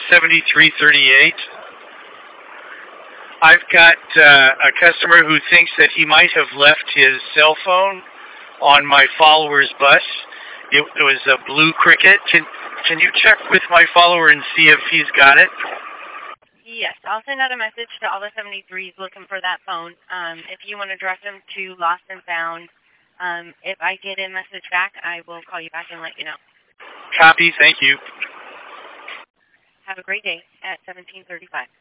7338. I've got a customer who thinks that he might have left his cell phone on my follower's bus. It was a blue Cricket. Can you check with my follower and see if he's got it? Yes, I'll send out a message to all the 73s looking for that phone. If you want to direct them to Lost and Found, if I get a message back, I will call you back and let you know. Copy. Thank you. Have a great day at 1735.